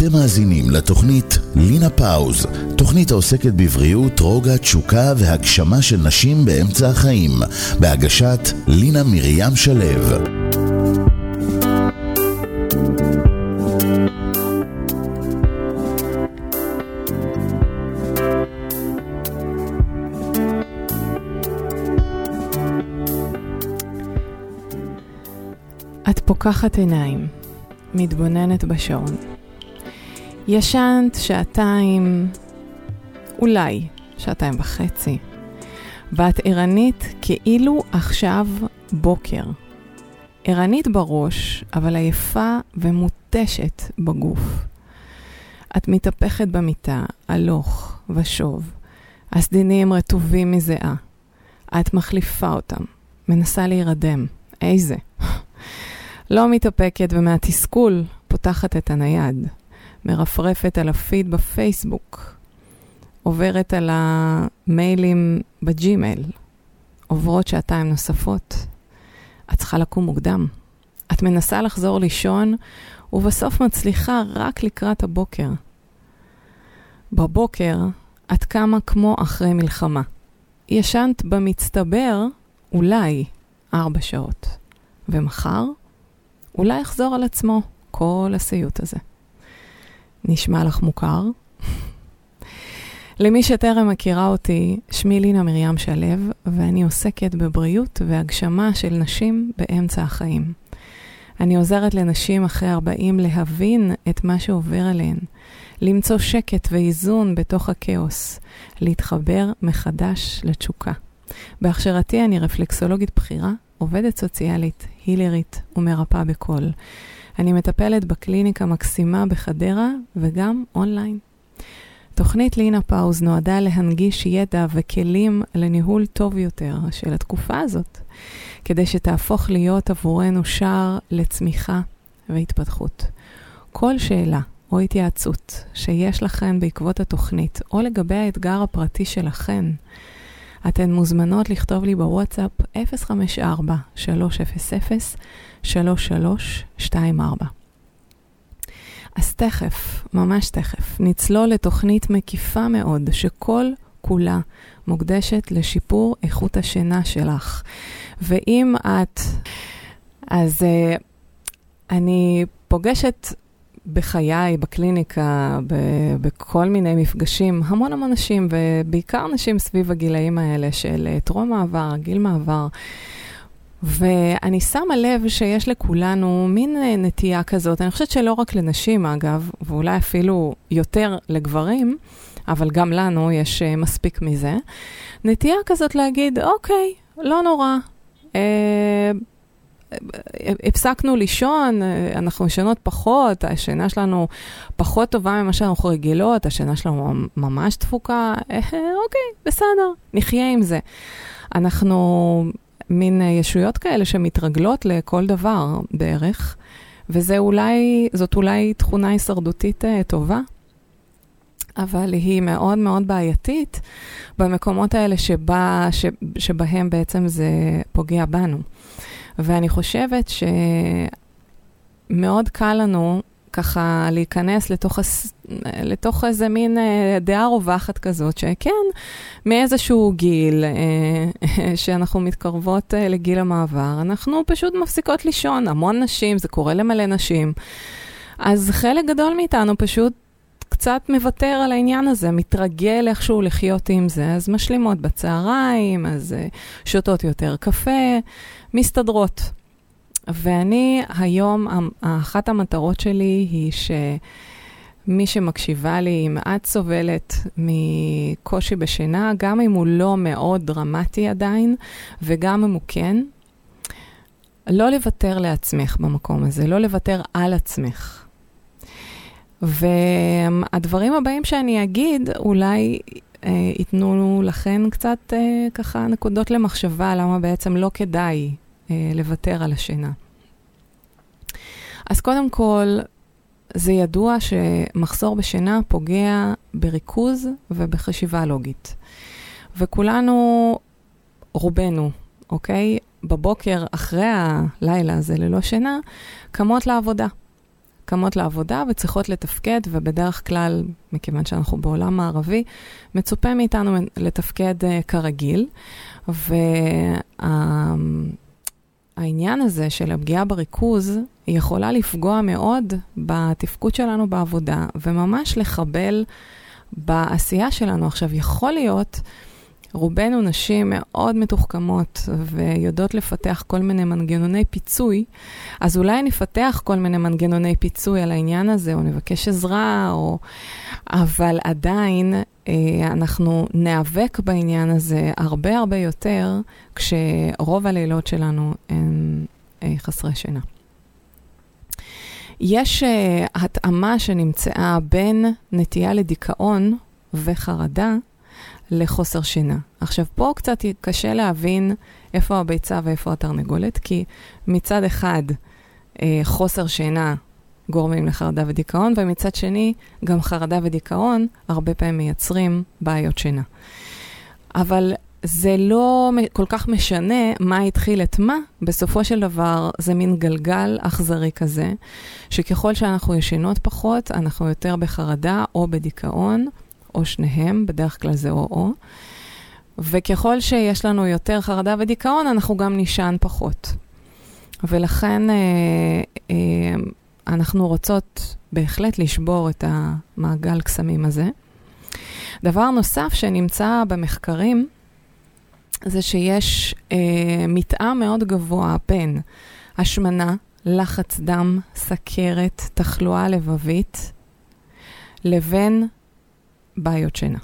אתם מאזינים לתוכנית לינה פאוז, תוכנית העוסקת בבריאות, רוגע, תשוקה והגשמה של נשים באמצע החיים, בהגשת לינה מרים שלו. את פוקחת עיניים, מתבוננת בשעון. ישנת שעתיים, אולי שעתיים וחצי, ואת ערנית כאילו עכשיו בוקר. ערנית בראש, אבל עייפה ומותשת בגוף. את מתהפכת במיטה, הלוך ושוב. הסדינים רטובים מזיעה. את מחליפה אותם, מנסה להירדם. איזה? לא מתאפקת ומהתסכול פותחת את הנייד. מרפרפת על הפיד בפייסבוק. עוברת על המיילים בג'ימייל. עוברות שעתיים נוספות. את צריכה לקום מוקדם. את מנסה לחזור לישון, ובסוף מצליחה רק לקראת הבוקר. בבוקר את קמה כמו אחרי מלחמה. ישנת במצטבר אולי 4 שעות. ומחר אולי יחזור על עצמו כל הסיוט הזה. נשמע לך מוכר? למי שטרם מכירה אותי, שמי לינה מרים שלו, ואני עוסקת בבריאות והגשמה של נשים באמצע החיים. אני עוזרת לנשים אחרי 40 להבין את מה שעובר עליהן, למצוא שקט ואיזון בתוך הכאוס, להתחבר מחדש לתשוקה. בהכשרתי אני רפלקסולוגית בחירה, עובדת סוציאלית, הילרית ומרפאה בכל. אני מטפלת בקליניקה מקסימה בחדרה וגם אונליין. תוכנית לינה פאוז נועדה להנגיש ידע וכלים לניהול טוב יותר של התקופה הזאת, כדי שתהפוך להיות עבורנו שער לצמיחה והתפתחות. כל שאלה או התייעצות שיש לכן בעקבות התוכנית, או לגבי האתגר הפרטי שלכן, אתן מוזמנות לכתוב לי בוואטסאפ 054-300-3324. אז תכף, ממש תכף, נצלול לתוכנית מקיפה מאוד, שכל כולה מוקדשת לשיפור איכות השינה שלך. ואם את, אז אני פוגשת בחיי, בקליניקה, בכל מיני מפגשים, המון אנשים, ובעיקר נשים סביב הגילאים האלה של טרום מעבר, גיל מעבר. ואני שמה לב שיש לכולנו מין נטייה כזאת, אני חושבת שלא רק לנשים אגב, ואולי אפילו יותר לגברים, אבל גם לנו יש מספיק מזה, נטייה כזאת להגיד, אוקיי, לא נורא, הפסקנו לישון, אנחנו ישנות פחות, השינה שלנו פחות טובה ממה שאנחנו רגילות, השינה שלנו ממש דפוקה, אוקיי, בסדר, נחיה עם זה. אנחנו מין ישויות כאלה שמתרגלות לכל דבר בערך, זאת אולי תכונה הישרדותית טובה, אבל היא מאוד מאוד בעייתית במקומות האלה שבהם בעצם זה פוגע בנו. ואני חושבת שמאוד קל לנו ככה להיכנס לתוך איזה מין דעה רווחת כזאת, שכן, מאיזשהו גיל שאנחנו מתקרבות לגיל המעבר, אנחנו פשוט מפסיקות לישון, המון נשים, זה קורה למלא נשים. אז חלק גדול מאיתנו פשוט קצת מוותר על העניין הזה, מתרגל איכשהו לחיות עם זה, אז משלימות בצהריים, אז שותות יותר קפה, מסתדרות. ואני היום, אחת המטרות שלי היא שמי שמקשיבה לי, אם את סובלת מקושי בשינה, גם אם הוא לא מאוד דרמטי עדיין, וגם אם הוא כן, לא לוותר לעצמך במקום הזה, לא לוותר על עצמך. והדברים הבאים שאני אגיד, אולי ייתנו לכן קצת ככה נקודות למחשבה, למה בעצם לא כדאי לוותר על השינה. אז קודם כל, זה ידוע שמחסור בשינה פוגע בריכוז ובחשיבה לוגית. וכולנו, רובנו, אוקיי? בבוקר אחרי הלילה הזה ללא שינה, קמות לעבודה. קמות לעבודה וצריכות לתפקד, ובדרך כלל, מכיוון שאנחנו בעולם מערבי, מצופה מאיתנו לתפקד כרגיל, והעניין הזה של הפגיעה בריכוז, היא יכולה לפגוע מאוד בתפקוד שלנו בעבודה, וממש לחבל בעשייה שלנו. עכשיו, יכול להיות, רובנו נשים מאוד מתוחכמות ויודעות לפתח כל מיני מנגנוני פיצוי, אז אולי נפתח כל מיני מנגנוני פיצוי על העניין הזה, או נבקש עזרה, אבל עדיין אנחנו נאבק בעניין הזה הרבה הרבה יותר, כשרוב הלילות שלנו הם חסרי שינה. יש התאמה שנמצאה בין נטייה לדיכאון וחרדה, לחוסר שינה. עכשיו, פה קצת קשה להבין איפה הביצה ואיפה התרנגולת, כי מצד אחד חוסר שינה גורמים לחרדה ודיכאון, ומצד שני גם חרדה ודיכאון הרבה פעמים מייצרים בעיות שינה. אבל זה לא כל כך משנה מה התחיל את מה, בסופו של דבר זה מין גלגל אכזרי כזה, שככל שאנחנו ישנות פחות, אנחנו יותר בחרדה או בדיכאון, או שניהם, בדרך כלל זה או. וככל שיש לנו יותר חרדה ודיכאון, אנחנו גם נשען פחות. ולכן אנחנו רוצות בהחלט לשבור את המעגל קסמים הזה. דבר נוסף שנמצא במחקרים, זה שיש מתאם מאוד גבוה בין השמנה, לחץ דם, סכרת, תחלואה לבבית, לבין בעיות שינה.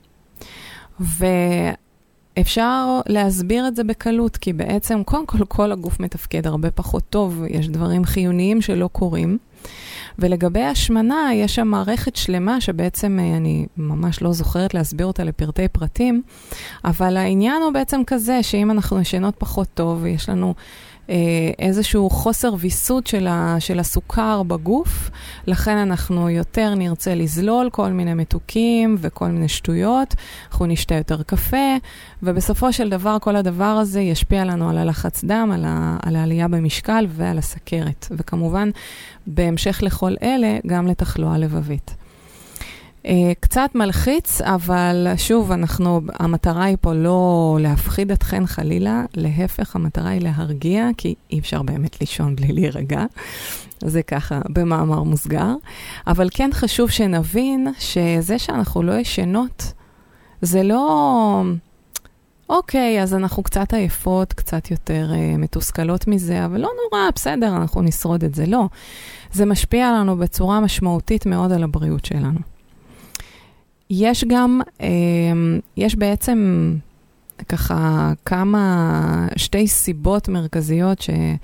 ואפשר להסביר את זה בקלות, כי בעצם קודם כל הגוף מתפקד הרבה פחות טוב, יש דברים חיוניים שלא קורים, ולגבי השמנה יש שם מערכת שלמה שבעצם אני ממש לא זוכרת להסביר אותה לפרטי פרטים, אבל העניין הוא בעצם כזה שאם אנחנו ישנות פחות טוב ויש לנו איזשהו חוסר ויסות של הסוכר בגוף, לכן אנחנו יותר נרצה לזלול כל מיני מתוקים וכל מיני שטויות, אנחנו נשתה יותר קפה, ובסופו של דבר כל הדבר הזה ישפיע לנו על הלחץ דם, על העלייה במשקל ועל הסכרת, וכמובן בהמשך לכל אלה גם לתחלואה לבבית. קצת מלחיץ, אבל שוב, המטרה היא פה לא להפחיד אתכן חלילה, להפך, המטרה היא להרגיע, כי אי אפשר באמת לישון בלי להירגע, זה ככה במאמר מוסגר, אבל כן חשוב שנבין שזה שאנחנו לא ישנות, זה לא, אוקיי, אז אנחנו קצת עייפות, קצת יותר מתוסכלות מזה, אבל לא נורא, בסדר, אנחנו נשרוד את זה, לא. זה משפיע לנו בצורה משמעותית מאוד על הבריאות שלנו. יש גם, יש בעצם ככה שתי סיבות מרכזיות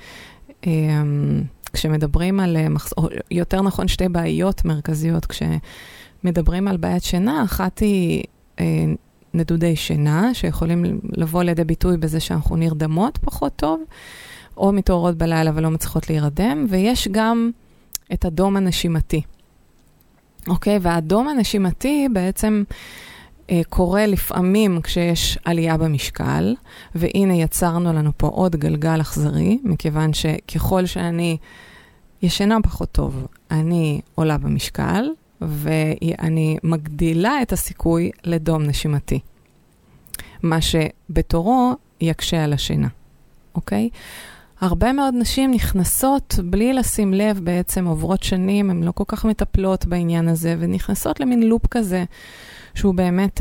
כשמדברים על, יותר נכון שתי בעיות מרכזיות כשמדברים על בעיית שינה. אחת היא נדודי שינה שיכולים לבוא לידי ביטוי בזה שאנחנו נרדמות פחות טוב, או מתעוררות בלילה ולא מצליחות להירדם, ויש גם את הדום הנשימתי. אוקיי, והאדום הנשימתי בעצם קורה לפעמים כשיש עלייה במשקל, והנה יצרנו לנו פה עוד גלגל אכזרי, מכיוון שככל שאני ישנה פחות טוב, אני עולה במשקל, ואני מגדילה את הסיכוי לדום נשימתי. מה שבתורו יקשה על השינה. אוקיי? הרבה מאוד נשים נכנסות בלי לשים לב, בעצם עוברות שנים, הן לא כל כך מטפלות בעניין הזה, ונכנסות למין לופ כזה, שהוא באמת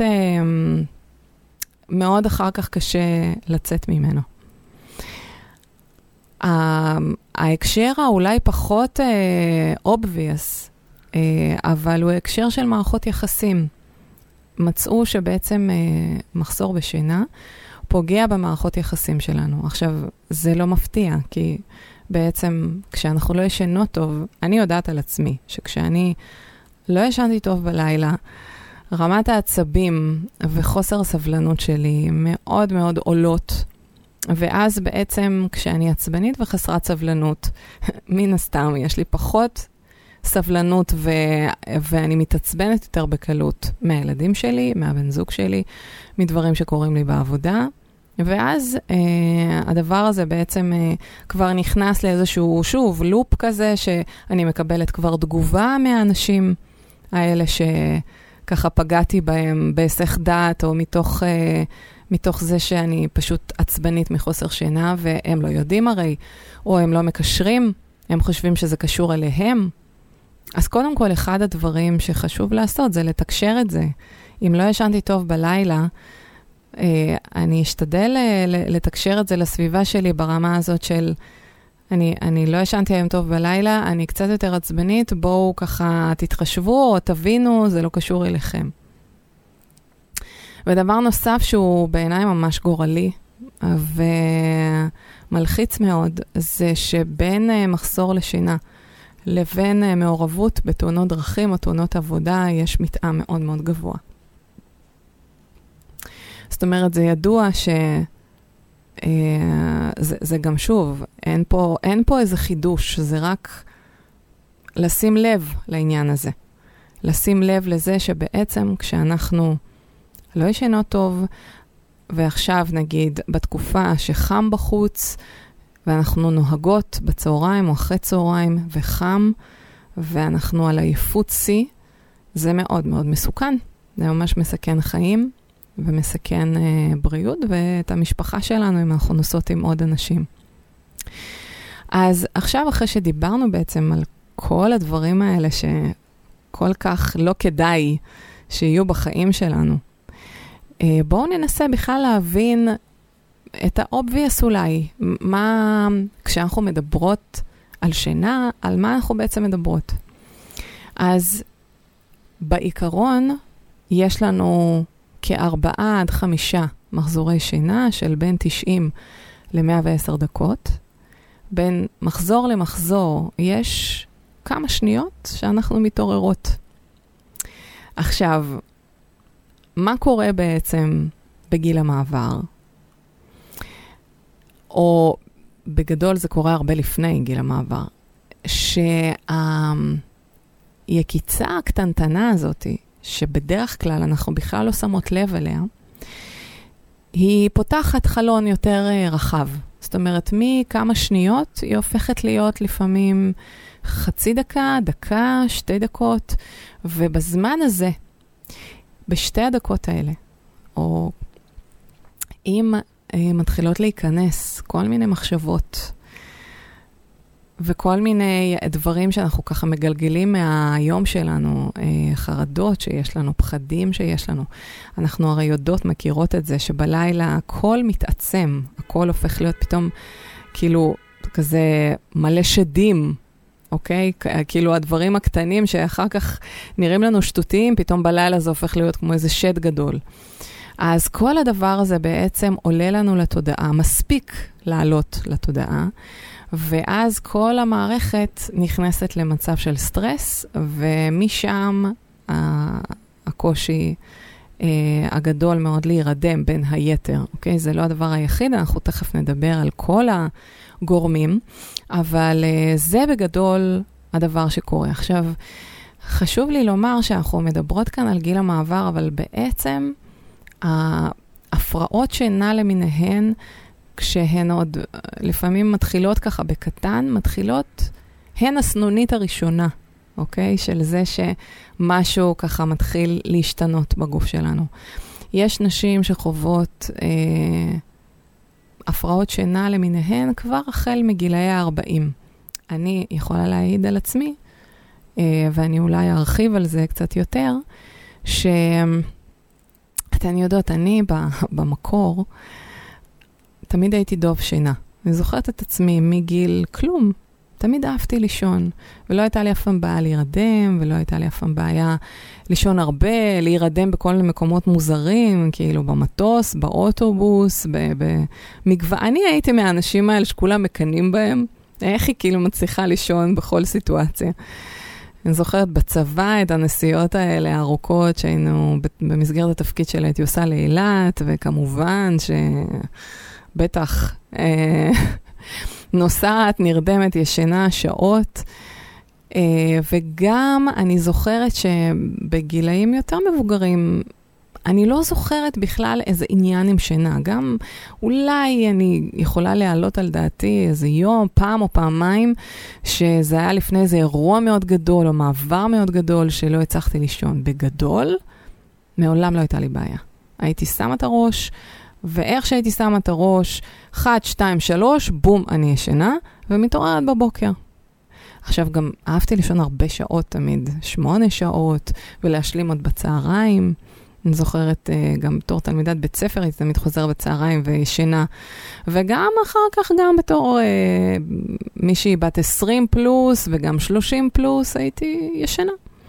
מאוד אחר כך קשה לצאת ממנו. ההקשר האולי פחות obvious, אבל הוא הקשר של מערכות יחסים. מצאו שבעצם מחסור בשינה, פוגע במערכות יחסים שלנו. עכשיו, זה לא מפתיע, כי בעצם כשאנחנו לא ישנות טוב, אני יודעת על עצמי, שכשאני לא ישנתי טוב בלילה, רמת העצבים וחוסר הסבלנות שלי מאוד מאוד עולות, ואז בעצם כשאני עצבנית וחסרת סבלנות, מן הסתם יש לי פחות סבלנות ואני מתעצבנת יותר בקלות מהילדים שלי, מהבן זוג שלי, מדברים שקורים לי בעבודה, ואז הדבר הזה בעצם כבר נכנס לאיזשהו, שוב, לופ כזה, שאני מקבלת כבר תגובה מהאנשים האלה שככה פגעתי בהם בהיסח דעת, או מתוך זה שאני פשוט עצבנית מחוסר שינה, והם לא יודעים הרי, או הם לא מקשרים, הם חושבים שזה קשור אליהם. אז קודם כל, אחד הדברים שחשוב לעשות זה לתקשר את זה. אם לא ישנתי טוב בלילה, אני אשתדל לתקשר את זה לסביבה שלי ברמה הזאת של, אני לא ישנתי היום טוב בלילה, אני קצת יותר עצבנית, בואו ככה תתחשבו או תבינו, זה לא קשור אליכם. ודבר נוסף שהוא בעיניי ממש גורלי, ומלחיץ מאוד, זה שבין מחסור לשינה, לבין מעורבות בתאונות דרכים או תאונות עבודה, יש מתאם מאוד מאוד גבוה. זאת אומרת, זה ידוע זה גם שוב, אין פה איזה חידוש, זה רק לשים לב לעניין הזה. לשים לב לזה שבעצם כשאנחנו לא ישנות טוב, ועכשיו נגיד בתקופה שחם בחוץ, ואנחנו נוהגות בצהריים או אחרי צהריים וחם, ואנחנו על עייפות שיא, זה מאוד מאוד מסוכן. זה ממש מסכן חיים, ומסכן בריאות, ואת המשפחה שלנו אם אנחנו נוסעות עם עוד אנשים. אז עכשיו אחרי שדיברנו בעצם על כל הדברים האלה שכל כך לא כדאי שיהיו בחיים שלנו, בואו ננסה בכלל להבין את האובוויאס אולי, כשאנחנו מדברות על שינה, על מה אנחנו בעצם מדברות. אז בעיקרון יש לנו 4 עד 5 מחזורי שינה של בין 90 ל-110 דקות. בין מחזור למחזור יש כמה שניות שאנחנו מתעוררות. עכשיו, מה קורה בעצם בגיל המעבר? או בגדול זה קורה הרבה לפני גיל המעבר. שהיקיצה הקטנטנה הזאת, שבדרך כלל אנחנו בכלל לא שמות לב אליה, היא פותחת חלון יותר רחב. זאת אומרת, מכמה שניות היא הופכת להיות לפעמים חצי דקה, דקה, 2 דקות, ובזמן הזה, ב2 הדקות האלה, או אם מתחילות להיכנס כל מיני מחשבות, וכל מיני דברים שאנחנו ככה מגלגלים מהיום שלנו, חרדות שיש לנו, פחדים שיש לנו. אנחנו הרי יודעות, מכירות את זה, שבלילה הכל מתעצם, הכל הופך להיות פתאום כאילו כזה מלא שדים, אוקיי? כאילו הדברים הקטנים שאחר כך נראים לנו שטותיים, פתאום בלילה זה הופך להיות כמו איזה שד גדול. אז כל הדבר הזה בעצם עולה לנו לתודעה, מספיק לעלות לתודעה, ואז כל המערכת נכנסת למצב של סטרס, ומשם הקושי הגדול מאוד להירדם בין היתר. אוקיי? זה לא הדבר היחיד, אנחנו תכף נדבר על כל הגורמים, אבל זה בגדול הדבר שקורה. עכשיו, חשוב לי לומר שאנחנו מדברות כאן על גיל המעבר, אבל בעצם ההפרעות שינה למיניהן, כשהן עוד לפעמים מתחילות ככה בקטן, מתחילות, הן הסנונית הראשונה, אוקיי? של זה שמשהו ככה מתחיל להשתנות בגוף שלנו. יש נשים שחוות הפרעות שינה למיניהן כבר החל מגילאי 40. אני יכולה להעיד על עצמי, ואני אולי ארחיב על זה קצת יותר, שאתן יודעות, אני במקור, תמיד הייתי דוב שינה. אני זוכרת את עצמי מגיל כלום. תמיד אהבתי לישון. ולא הייתה לי אף פעם בעיה להירדם, ולא הייתה לי אף פעם בעיה לישון הרבה, להירדם בכל מקומות מוזרים, כאילו במטוס, באוטובוס, אני הייתי מהאנשים האלה שכולם מקנים בהם. איך היא כאילו מצליחה לישון בכל סיטואציה. אני זוכרת בצבא את הנסיעות האלה הארוכות שהיינו במסגרת התפקיד שלה הייתי עושה לאילת, וכמובן בטח נוסעת, נרדמת, ישנה, שעות. וגם אני זוכרת שבגילאים יותר מבוגרים, אני לא זוכרת בכלל איזה עניין עם שינה. גם אולי אני יכולה להעלות על דעתי איזה יום, פעם או פעמיים, שזה היה לפני איזה אירוע מאוד גדול, או מעבר מאוד גדול, שלא הצלחתי לישון. בגדול, מעולם לא הייתה לי בעיה. הייתי שמה את הראש, ואיך שהייתי שמה את הראש, 1, 2, 3, בום, אני ישנה, ומתעוררת בבוקר. עכשיו גם אהבתי לישון הרבה שעות תמיד, 8 שעות, ולהשלים עוד בצהריים. אני זוכרת גם בתור תלמידת בית ספר, הייתי תמיד חוזר בצהריים וישנה. וגם אחר כך גם בתור מישהי בת 20 פלוס, וגם 30 פלוס, הייתי ישנה.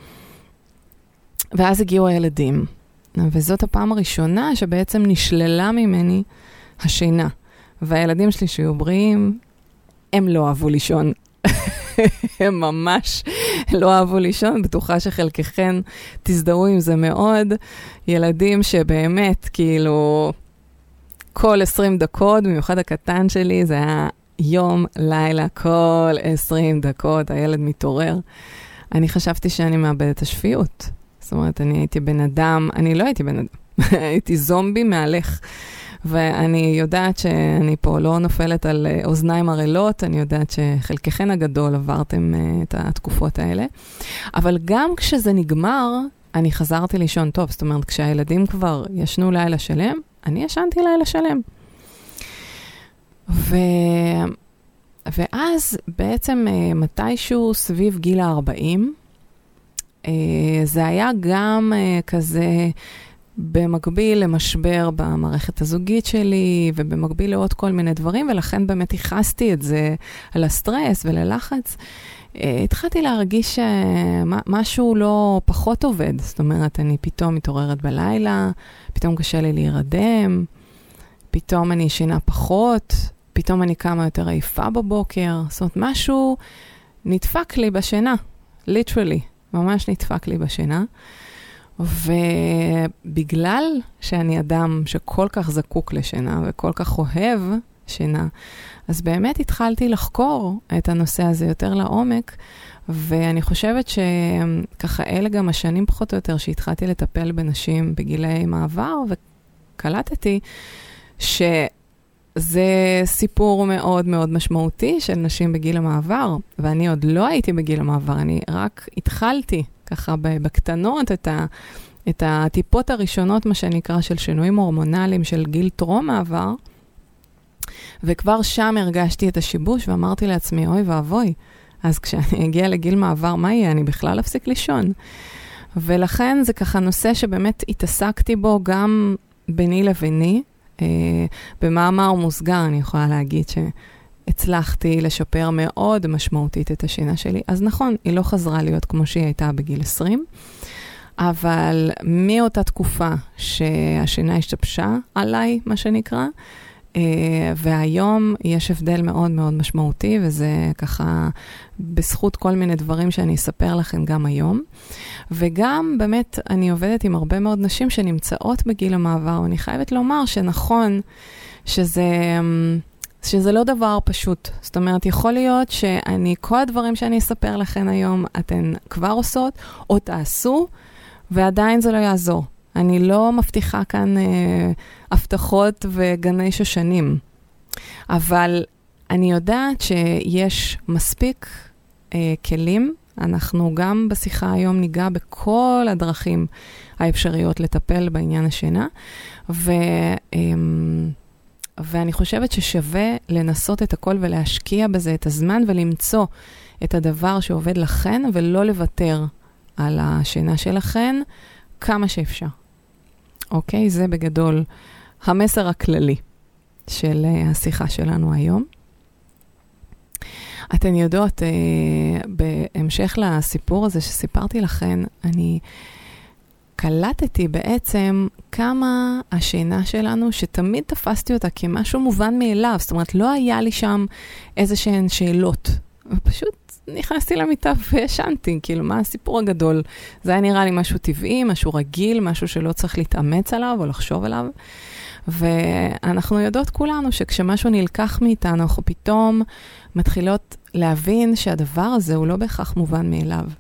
ואז הגיעו הילדים. וזאת הפעם הראשונה שבעצם נשללה ממני השינה. והילדים שלי שהיו בריאים, הם לא אהבו לישון. הם ממש לא אהבו לישון, בטוחה שחלקכן תזדהו עם זה מאוד. ילדים שבאמת, כאילו, כל 20 דקות, במיוחד הקטן שלי, זה היה יום, לילה, כל 20 דקות, הילד מתעורר. אני חשבתי שאני מאבד את השפיות. זאת אומרת, אני הייתי בן אדם, אני לא הייתי בן אדם, הייתי זומבי מהלך. ואני יודעת שאני פה לא נופלת על אוזניים ערלות, אני יודעת שחלקכן הגדול עברתם את התקופות האלה. אבל גם כשזה נגמר, אני חזרתי לישון טוב. זאת אומרת, כשהילדים כבר ישנו לילה שלם, אני ישנתי לילה שלם. ואז בעצם מתישהו סביב גיל 40, זה היה גם כזה במקביל למשבר במערכת הזוגית שלי, ובמקביל לעוד כל מיני דברים, ולכן באמת ייחסתי את זה על הסטרס וללחץ. התחלתי להרגיש שמשהו לא פחות עובד. זאת אומרת, אני פתאום מתעוררת בלילה, פתאום קשה לי להירדם, פתאום אני ישנה פחות, פתאום אני קמה יותר עייפה בבוקר. זאת אומרת, משהו נדפק לי בשינה, literally. ממש נדפק לי בשינה, ובגלל שאני אדם שכל כך זקוק לשינה, וכל כך אוהב שינה, אז באמת התחלתי לחקור את הנושא הזה יותר לעומק, ואני חושבת שככה אלה גם השנים פחות או יותר, שהתחלתי לטפל בנשים בגילי מעבר, וקלטתי זה סיפור מאוד מאוד משמעותי של נשים בגיל המעבר, ואני עוד לא הייתי בגיל המעבר, אני רק התחלתי ככה בקטנות את הטיפות הראשונות, מה שנקרא, של שינויים הורמונליים של גיל טרום מעבר, וכבר שם הרגשתי את השיבוש, ואמרתי לעצמי, אוי ואבוי, אז כשאני אגיע לגיל מעבר, מה יהיה? אני בכלל אפסיק לישון. ולכן זה ככה נושא שבאמת התעסקתי בו גם ביני לביני, במאמר מוסגר אני יכולה להגיד שהצלחתי לשפר מאוד משמעותית את השינה שלי. אז נכון, היא לא חזרה להיות כמו שהיא הייתה בגיל 20, אבל מאותה תקופה שהשינה השתבשה עליי, מה שנקרא, והיום יש הבדל מאוד מאוד משמעותי, וזה ככה בזכות כל מיני דברים שאני אספר לכם גם היום. וגם באמת אני עובדת עם הרבה מאוד נשים שנמצאות בגיל המעבר, ואני חייבת לומר שנכון שזה לא דבר פשוט. זאת אומרת, יכול להיות כל הדברים שאני אספר לכם היום, אתן כבר עושות או תעשו, ועדיין זה לא יעזור. אני לא מבטיחה כאן הבטחות וגני שושנים, אבל אני יודעת שיש מספיק כלים. אנחנו גם בשיחה היום ניגע בכל הדרכים האפשריות לטפל בעניין השינה, ואני חושבת ששווה לנסות את הכל ולהשקיע בזה את הזמן ולמצוא את הדבר שעובד לכן, ולא לוותר על השינה שלכן כמה שאפשר. אוקיי? זה בגדול המסר הכללי של השיחה שלנו היום. אתן יודעות, בהמשך לסיפור הזה שסיפרתי לכן, אני קלטתי בעצם כמה השינה שלנו, שתמיד תפסתי אותה כמשהו מובן מאליו. זאת אומרת, לא היה לי שם איזה שהן שאלות. ופשוט נכנסתי למיטה וישנתי, כאילו, מה הסיפור הגדול? זה היה נראה לי משהו טבעי, משהו רגיל, משהו שלא צריך להתאמץ עליו או לחשוב עליו. ואנחנו יודעות כולנו שכשמשהו נלקח מאיתנו, אנחנו פתאום מתחילות להבין שהדבר הזה הוא לא בהכרח מובן מאליו.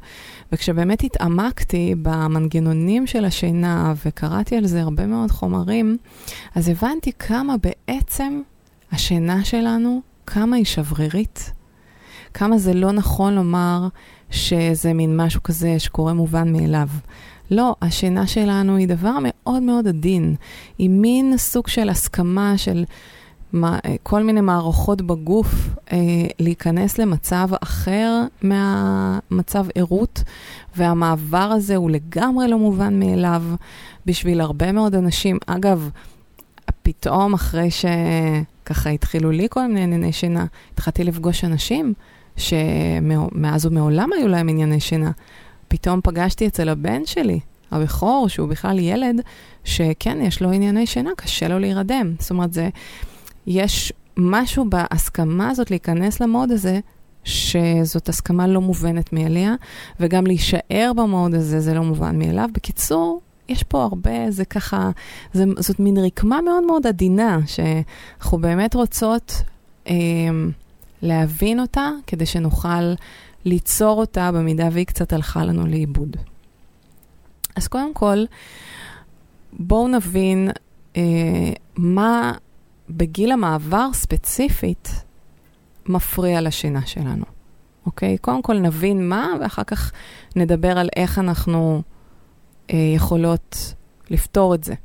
וכשבאמת התעמקתי במנגנונים של השינה, וקראתי על זה הרבה מאוד חומרים, אז הבנתי כמה בעצם השינה שלנו, כמה היא שברירית, כמה זה לא נכון לומר שזה מין משהו כזה שקורה מובן מאליו. לא, השינה שלנו היא דבר מאוד מאוד עדין. היא מין סוג של הסכמה של כל מיני מערכות בגוף להיכנס למצב אחר מהמצב עירות, והמעבר הזה הוא לגמרי לא מובן מאליו בשביל הרבה מאוד אנשים. אגב, פתאום אחרי שככה התחילו לי כל מיני ענייני שינה, התחלתי לפגוש אנשים שמאז ומעולם היו להם ענייני שינה. פתאום פגשתי אצל הבן שלי, הבכור, שהוא בכלל ילד, שכן, יש לו ענייני שינה, קשה לו להירדם. זאת אומרת, יש משהו בהסכמה הזאת להיכנס למוד הזה, שזאת הסכמה לא מובנת מאליה, וגם להישאר במוד הזה, זה לא מובן מאליו. בקיצור, יש פה הרבה, זה ככה, זאת מין רקמה מאוד מאוד עדינה, שאנחנו באמת רוצות להבין אותה, כדי שנוכל ליצור אותה במידה והיא קצת הלכה לנו לאיבוד. אז קודם כל, בואו נבין מה בגיל המעבר ספציפית מפריע לשינה שלנו. אוקיי? קודם כל נבין מה, ואחר כך נדבר על איך אנחנו יכולות לפתור את זה.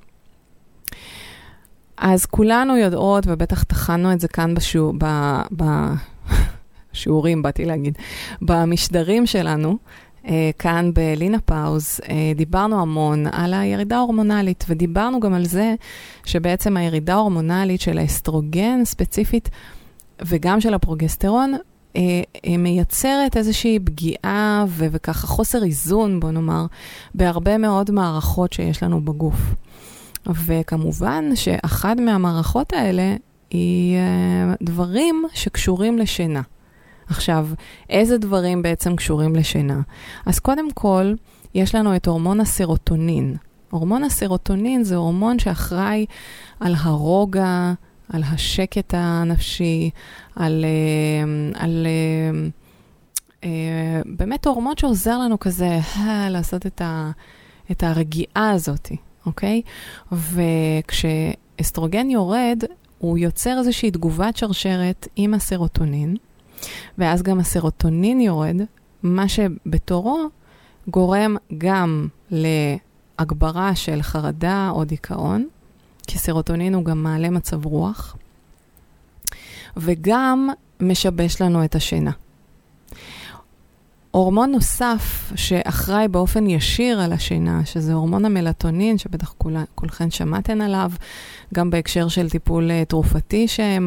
אז כולנו יודעות, ובטח תחנו את זה כאן בשיעורים, באתי להגיד, במשדרים שלנו, כאן בלינה פאוז, דיברנו המון על הירידה ההורמונלית, ודיברנו גם על זה שבעצם הירידה ההורמונלית של האסטרוגן ספציפית, וגם של הפרוגסטרון, מייצרת איזושהי פגיעה וככה חוסר איזון, בוא נאמר, בהרבה מאוד מערכות שיש לנו בגוף. וכמובן שאחד מהמערכות האלה היא דברים שקשורים לשינה. עכשיו, איזה דברים בעצם קשורים לשינה? אז קודם כל, יש לנו את הורמון הסרוטונין. הורמון הסרוטונין זה הורמון שאחראי על הרוגע, על השקט הנפשי, על באמת הורמון שעוזר לנו כזה לעשות את הרגיעה הזאת, אוקיי? וכשאסטרוגן יורד, הוא יוצר איזושהי תגובת שרשרת עם הסרוטונין, ואז גם הסרוטונין יורד, מה שבתורו גורם גם להגברה של חרדה או דיכאון, כי סרוטונין הוא גם מעלה מצב רוח, וגם משבש לנו את השינה. הורמון נוסף שאחראי באופן ישיר על השינה, שזה הורמון המלטונין, שבטח כולכן שמעתן עליו, גם בהקשר של טיפול תרופתי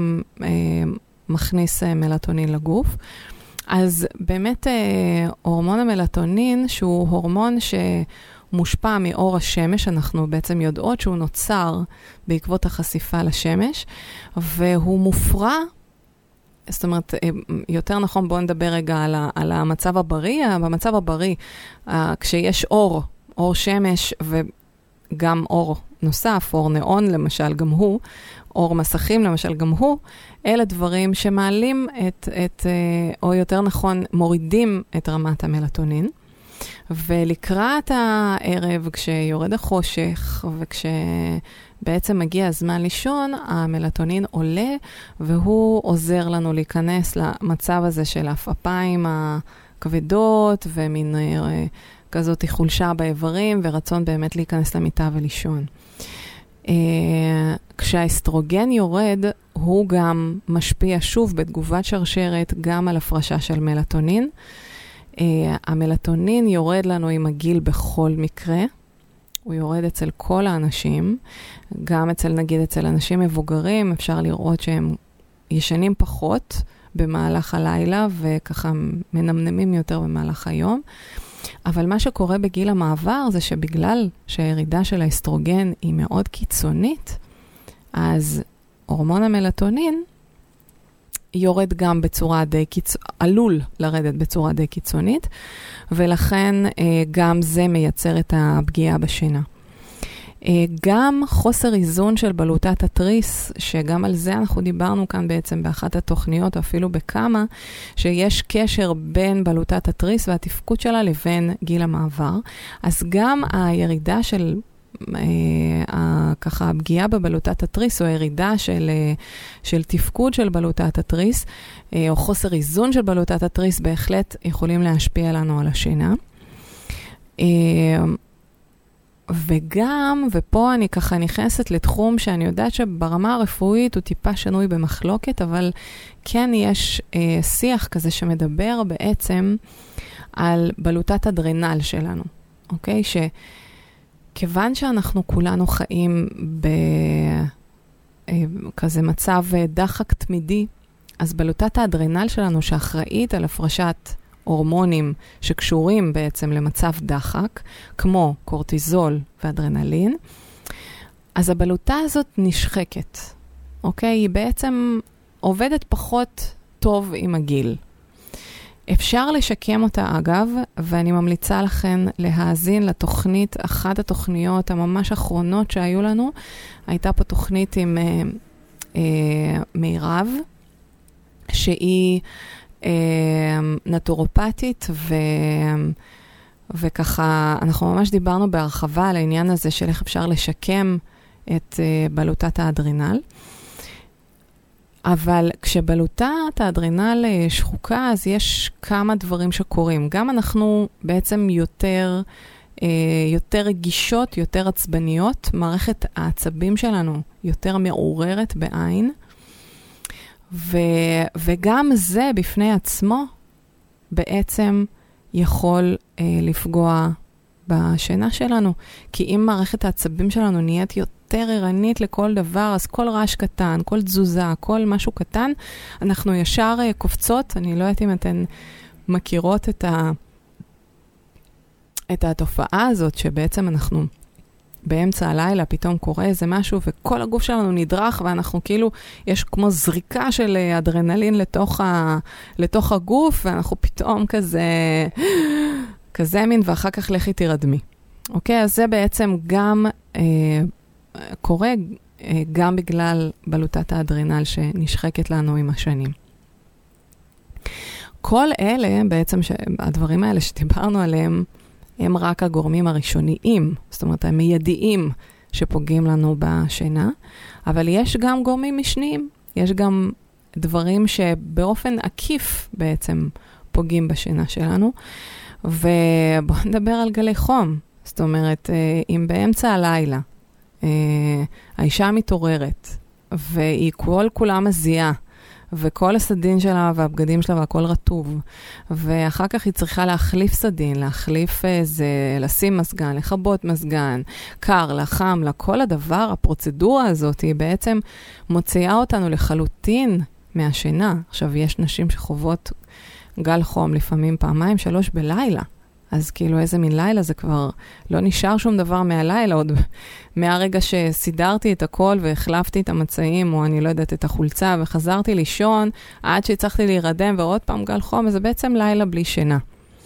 שמכניס מלטונין לגוף. אז באמת הורמון המלטונין, שהוא הורמון שמושפע מאור השמש, אנחנו בעצם יודעות שהוא נוצר בעקבות החשיפה לשמש, והוא מופרע, זאת אומרת, יותר נכון, בואו נדבר רגע על המצב הבריא. במצב הבריא, כשיש אור שמש וגם אור נוסף, אור נאון למשל, גם הוא, אור מסכים למשל, גם הוא, אלה דברים שמעלים או יותר נכון, מורידים את רמת המלטונין. ולקראת הערב, כשיורד החושך, וכשבעצם מגיע הזמן לישון, המלטונין עולה, והוא עוזר לנו להיכנס למצב הזה של הפעפיים הכבדות, ומין כזאת חולשה באיברים, ורצון באמת להיכנס למיטה ולישון. כשהאסטרוגן יורד, הוא גם משפיע שוב בתגובת שרשרת, גם על הפרשה של מלטונין. המלטונין יורד לנו עם הגיל בכל מקרה, הוא יורד אצל כל האנשים, גם נגיד אצל אנשים מבוגרים, אפשר לראות שהם ישנים פחות במהלך הלילה, וככה מנמנמים יותר במהלך היום. אבל מה שקורה בגיל המעבר זה שבגלל שהירידה של האסטרוגן היא מאוד קיצונית, אז הורמון המלטונין יורד גם בצורה עלול לרדת בצורה די קיצונית, ולכן גם זה מייצר את הפגיעה בשינה. גם חוסר איזון של בלוטת התריס, שגם על זה אנחנו דיברנו כאן בעצם באחת התוכניות, או אפילו בכמה, שיש קשר בין בלוטת התריס והתפקוד שלה לבין גיל המעבר. אז גם הירידה של ככה הפגיעה בבלוטת התריס, או הירידה של תפקוד של בלוטת התריס, או חוסר איזון של בלוטת התריס, בהחלט יכולים להשפיע לנו על השינה. וגם, ופה אני ככה נכנסת לתחום שאני יודעת שברמה הרפואית הוא טיפה שנוי במחלוקת, אבל כן יש שיח כזה שמדבר בעצם על בלוטת אדרנל שלנו, אוקיי? שכיוון שאנחנו כולנו חיים בכזה מצב דחק תמידי, אז בלוטת האדרנל שלנו שאחראית על הפרשת הורמונים שקשורים בעצם למצב דחק, כמו קורטיזול ואדרנלין, אז הבלוטה הזאת נשחקת, אוקיי? היא בעצם עובדת פחות טוב עם הגיל. אפשר לשקם אותה אגב, ואני ממליצה לכן להאזין לתוכנית, אחת התוכניות הממש אחרונות שהיו לנו, הייתה פה תוכנית עם מירב, שהיא נטורופטית, וככה אנחנו ממש דיברנו בהרחבה על העניין הזה של איך אפשר לשקם את בלוטת האדרנל. אבל כשבלוטת האדרנל שחוקה, אז יש כמה דברים שקורים. גם אנחנו בעצם יותר רגישות, יותר עצבניות, מערכת העצבים שלנו יותר מעוררת בעין, וגם זה בפני עצמו בעצם יכול לפגוע בשינה שלנו. כי אם מערכת העצבים שלנו נהיית יותר ערנית לכל דבר, אז כל רעש קטן, כל תזוזה, כל משהו קטן, אנחנו ישר קופצות. אני לא יודעת אם אתן מכירות את התופעה הזאת, שבעצם אנחנו באמצע הלילה פתאום קורה איזה משהו, וכל הגוף שלנו נדרך, ואנחנו כאילו, יש כמו זריקה של אדרנלין לתוך הגוף, ואנחנו פתאום כזה מין, ואחר כך לכי תירדמי. אוקיי, אז זה בעצם גם קורה, גם בגלל בלוטת האדרנל שנשחקת לנו עם השנים. כל אלה, בעצם הדברים האלה שדיברנו עליהם, הם רק הגורמים הראשוניים, זאת אומרת, המיידיים שפוגעים לנו בשינה, אבל יש גם גורמים משניים, יש גם דברים שבאופן עקיף בעצם פוגעים בשינה שלנו, ובואו נדבר על גלי חום. זאת אומרת, אם באמצע הלילה האישה מתעוררת, והיא כולה מזיעה, וכל הסדין שלה והבגדים שלה והכל רטוב, ואחר כך היא צריכה להחליף סדין, לשים מסגן, לחבות מסגן, קר, לחם, לכל הדבר, הפרוצדורה הזאת היא בעצם מוציאה אותנו לחלוטין מהשינה. עכשיו, יש נשים שחוות גל חום לפעמים 2-3 בלילה, אז כאילו איזה מין לילה, זה כבר לא נשאר שום דבר מהלילה, עוד מהרגע שסידרתי את הכל והחלפתי את המצעים, או אני לא יודעת את החולצה, וחזרתי לישון, עד שהצלחתי להירדם, ועוד פעם גל חום, אז זה בעצם לילה בלי שינה.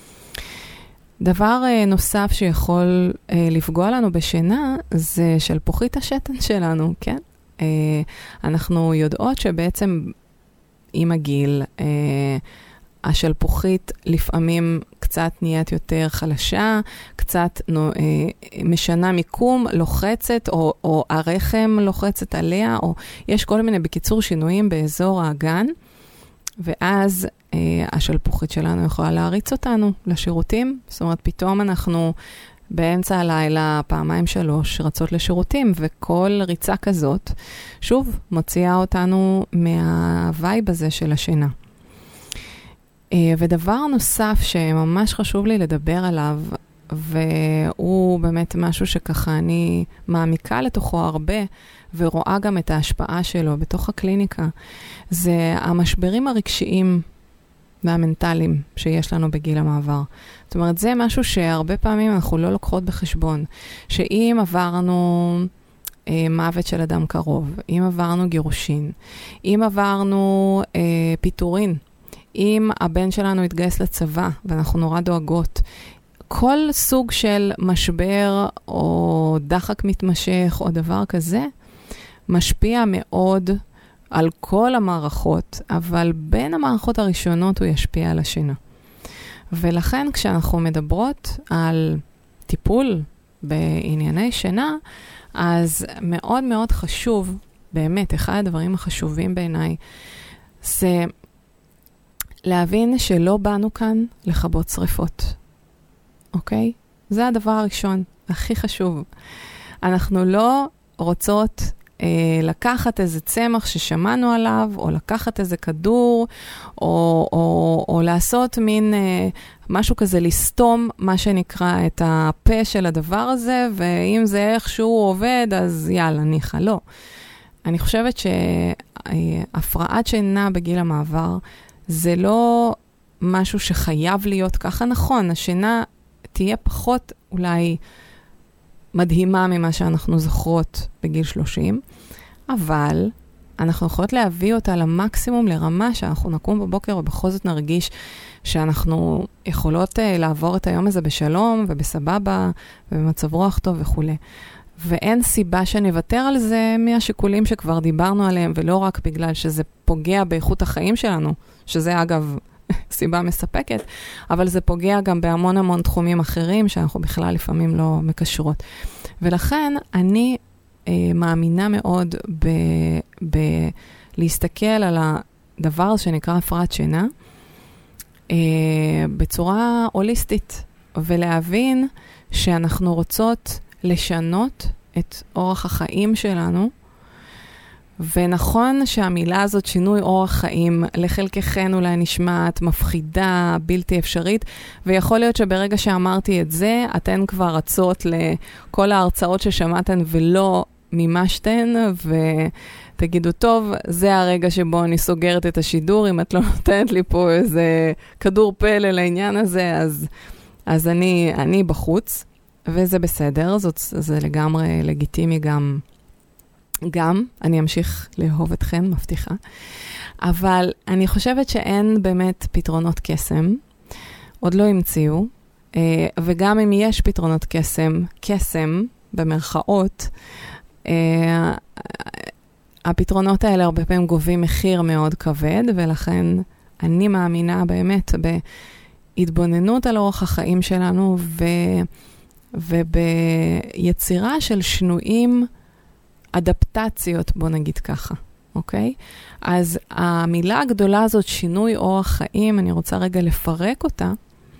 דבר נוסף שיכול לפגוע לנו בשינה, זה שלפוחית השתן שלנו, כן? אנחנו יודעות שבעצם עם הגיל, השלפוחית לפעמים קצת נהיית יותר חלשה, קצת משנה מיקום, לוחצת, או הרחם לוחצת עליה, או יש כל מיני, בקיצור, שינויים באזור האגן, ואז השלפוחית שלנו יכולה להריץ אותנו לשירותים. זאת אומרת, פתאום אנחנו באמצע הלילה 2-3 רצות לשירותים, וכל ריצה כזאת, שוב, מוציאה אותנו מהווייב הזה של השינה. ודבר נוסף שממש חשוב לי לדבר עליו, והוא באמת משהו שככה אני מעמיקה לתוכו הרבה, ורואה גם את ההשפעה שלו בתוך הקליניקה, זה המשברים הרגשיים והמנטליים שיש לנו בגיל המעבר. זאת אומרת, זה משהו שהרבה פעמים אנחנו לא לוקחות בחשבון, שאם עברנו מוות של אדם קרוב, אם עברנו גירושין, אם עברנו פיטורין, אם הבן שלנו יתגייס לצבא, ואנחנו נורא דואגות, כל סוג של משבר או דחק מתמשך או דבר כזה, משפיע מאוד על כל המערכות, אבל בין המערכות הראשונות הוא ישפיע על השינה. ולכן כשאנחנו מדברות על טיפול בענייני שינה, אז מאוד מאוד חשוב, באמת, אחד הדברים החשובים בעיניי, זה להבין שלא באנו כאן לכבות שריפות. אוקיי? זה הדבר הראשון, הכי חשוב. אנחנו לא רוצות לקחת איזה צמח ששמענו עליו, או לקחת איזה כדור, או לעשות מין משהו כזה, לסתום מה שנקרא את הפה של הדבר הזה, ואם זה איכשהו עובד, אז יאללה, ניחה. לא. אני חושבת שהפרעת שינה בגיל המעבר, זה לא משהו שחייב להיות ככה. נכון, השינה תהיה פחות אולי מדהימה ממה שאנחנו זוכרות בגיל 30, אבל אנחנו יכולות להביא אותה למקסימום, לרמה שאנחנו נקום בבוקר ובכל זאת נרגיש שאנחנו יכולות לעבור את היום הזה בשלום ובסבבה ובמצב רוח טוב וכו'. ואין סיבה שנוותר על זה מהשיקולים שכבר דיברנו עליהם, ולא רק בגלל שזה פוגע באיכות החיים שלנו, שזה אגב סיבה מספקת, אבל זה פוגע גם בהמון המון תחומים אחרים שאנחנו בכלל לפעמים לא מקשרות. ולכן אני מאמינה מאוד להסתכל על הדבר שנקרא הפרעת שינה בצורה הוליסטית, ולהבין שאנחנו רוצות לשנות את אורח החיים שלנו, ונכון שהמילה הזאת, שינוי אורח חיים, לחלקכן אולי נשמעת מפחידה, בלתי אפשרית, ויכול להיות שברגע שאמרתי את זה, אתן כבר רצות לכל ההרצאות ששמעתן ולא מימשתן, ותגידו, טוב, זה הרגע שבו אני סוגרת את השידור, אם את לא נותנת לי פה איזה כדור פלא לעניין הזה, אז אני בחוץ, וזה בסדר, זה לגמרי לגיטימי גם, אני אמשיך לאהוב אתכן, מבטיחה. אבל אני חושבת שאין באמת פתרונות קסם, עוד לא המציאו, וגם אם יש פתרונות קסם במרכאות, הפתרונות האלה הרבה פעמים גובים מחיר מאוד כבד, ולכן אני מאמינה באמת בהתבוננות על אורח החיים שלנו, וביצירה של שנויים, אדפטציות, בוא נגיד ככה, אוקיי? אז המילה הגדולה הזאת, שינוי אורח חיים, אני רוצה רגע לפרק אותה,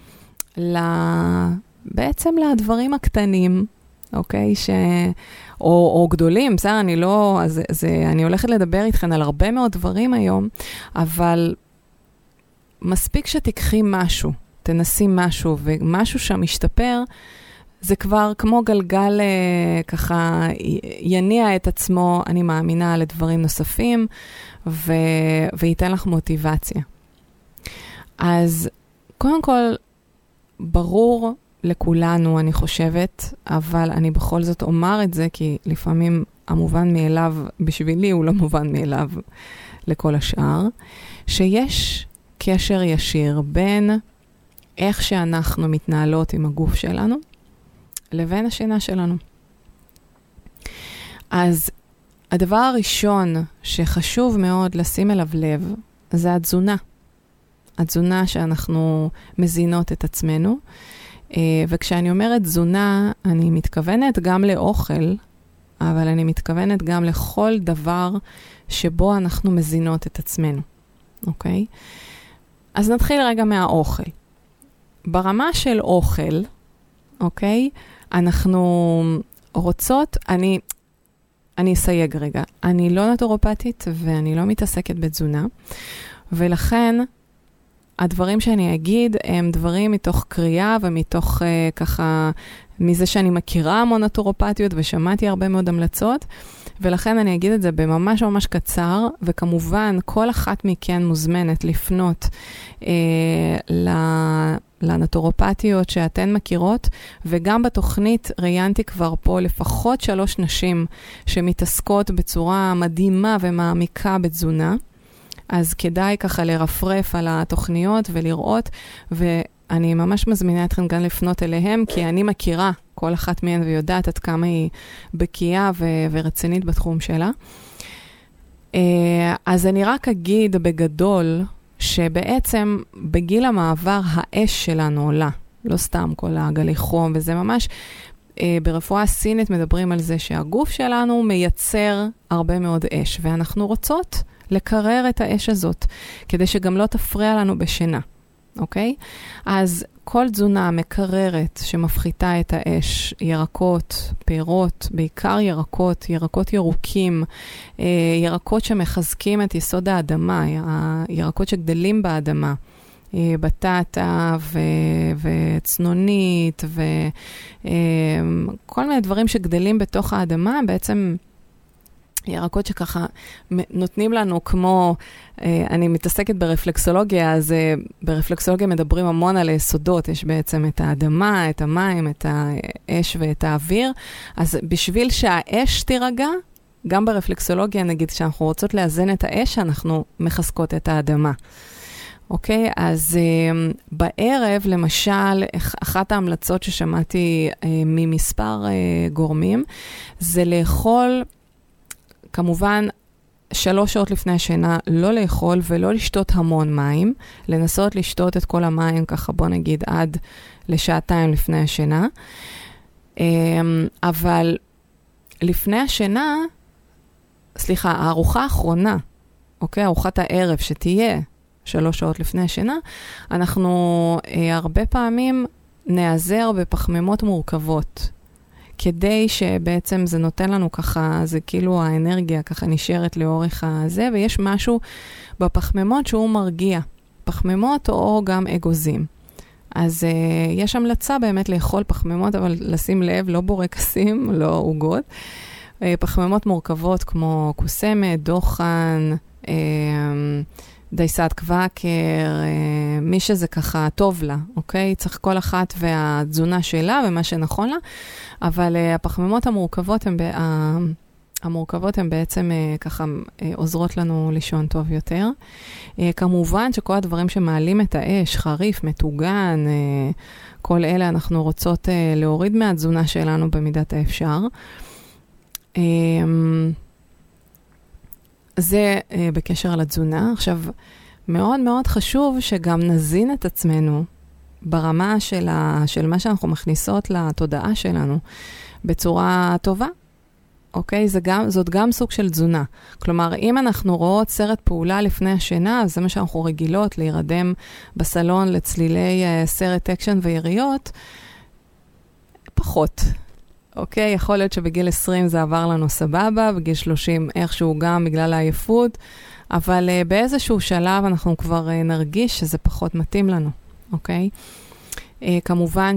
בעצם לדברים הקטנים, אוקיי? או גדולים, בסדר, אני הולכת לדבר איתכן על הרבה מאוד דברים היום, אבל מספיק שתיקחי משהו, תנסי משהו, ומשהו שם משתפר, זה כבר כמו גלגל ככה יניע את עצמו, אני מאמינה, לדברים נוספים, וייתן לך מוטיבציה. אז קודם כל, ברור לכולנו, אני חושבת, אבל אני בכל זאת אומר את זה, כי לפעמים המובן מאליו בשבילי הוא לא מובן מאליו לכל השאר, שיש קשר ישיר בין איך שאנחנו מתנהלות עם הגוף שלנו, לבין השינה שלנו. אז הדבר הראשון שחשוב מאוד לשים אליו לב, זה התזונה. התזונה שאנחנו מזינות את עצמנו, וכשאני אומרת תזונה, אני מתכוונת גם לאוכל, אבל אני מתכוונת גם לכל דבר שבו אנחנו מזינות את עצמנו. אוקיי? אז נתחיל רגע מהאוכל. ברמה של אוכל, אוקיי? אנחנו רוצות, אני אסייג רגע, אני לא נטורופטית ואני לא מתעסקת בתזונה, ולכן הדברים שאני אגיד הם דברים מתוך קריאה ומתוך ככה, מזה שאני מכירה המון נטורופטיות ושמעתי הרבה מאוד המלצות, ולכן אני אגיד את זה בממש ממש קצר, וכמובן כל אחת מכן מוזמנת לפנות לנטורופטיות שאתן מכירות, וגם בתוכנית ראיינתי כבר פה לפחות 3 נשים שמתעסקות בצורה מדהימה ומעמיקה בתזונה, אז כדאי ככה לרפרף על התוכניות ולראות, אני ממש מזמינה אתכם גם לפנות אליהם, כי אני מכירה כל אחת מהן ויודעת עד כמה היא בקיאה ורצינית בתחום שלה. אז אני רק אגיד בגדול, שבעצם בגיל המעבר האש שלנו עולה. לא סתם כל הגלי חום, וזה ממש, ברפואה הסינית מדברים על זה שהגוף שלנו מייצר הרבה מאוד אש, ואנחנו רוצות לקרר את האש הזאת, כדי שגם לא תפריע לנו בשינה, אוקיי? אז כל תזונה מקררת שמפחיתה את האש, ירקות, פירות, בעיקר ירקות ירוקים, ירקות שמחזקים את יסוד האדמה, ירקות שגדלים באדמה, בטטה וצנונית וכל מיני דברים שגדלים בתוך האדמה, בעצם ירקות שככה נותנים לנו כמו, אני מתעסקת ברפלקסולוגיה, אז ברפלקסולוגיה מדברים המון על היסודות, יש בעצם את האדמה, את המים, את האש ואת האוויר, אז בשביל שהאש תירגע, גם ברפלקסולוגיה נגיד שאנחנו רוצות לאזן את האש, אנחנו מחזקות את האדמה. אוקיי, אז בערב, למשל, אחת ההמלצות ששמעתי ממספר גורמים, זה לאכול, כמובן, 3 שעות לפני השינה, לא לאכול ולא לשתות המון מים, לנסות לשתות את כל המים, ככה בוא נגיד, עד לשעתיים לפני השינה. אבל לפני השינה, סליחה, הארוחה האחרונה, אוקיי, ארוחת הערב שתהיה, 3 שעות לפני השינה, אנחנו הרבה פעמים נעזר בפחמימות מורכבות, כדי שבעצם זה נותן לנו ככה, זה כאילו האנרגיה ככה נשארת לאורך הזה, ויש משהו בפחמימות שהוא מרגיע, פחמימות או גם אגוזים. אז יש המלצה באמת לאכול פחמימות, אבל לשים לב, לא בורקסים, לא עוגות, פחמימות מורכבות כמו קוסמת, דוחן, דייסת קוואקר, מי שזה ככה טוב לה, אוקיי? צריך כל אחת והתזונה שלה ומה שנכון לה, אבל הפחמימות המורכבות הן בעצם ככה עוזרות לנו לישון טוב יותר. כמובן שכל הדברים שמעלים את האש, חריף, מטוגן, כל אלה אנחנו רוצות להוריד מהתזונה שלנו במידת האפשר. זה בקשר לתזונה. עכשיו, מאוד מאוד חשוב שגם נזין את עצמנו ברמה של מה שאנחנו מכניסות לתודעה שלנו בצורה טובה. אוקיי? זאת גם סוג של תזונה. כלומר, אם אנחנו רואות סרט פעולה לפני השינה, אז זה מה שאנחנו רגילות להירדם בסלון לצלילי סרט אקשן ויריות, פחות. אוקיי, יכול להיות שבגיל 20 זה עבר לנו סבבה, בגיל 30 איכשהו גם בגלל העייפות, אבל באיזשהו שלב אנחנו כבר נרגיש שזה פחות מתאים לנו, אוקיי? כמובן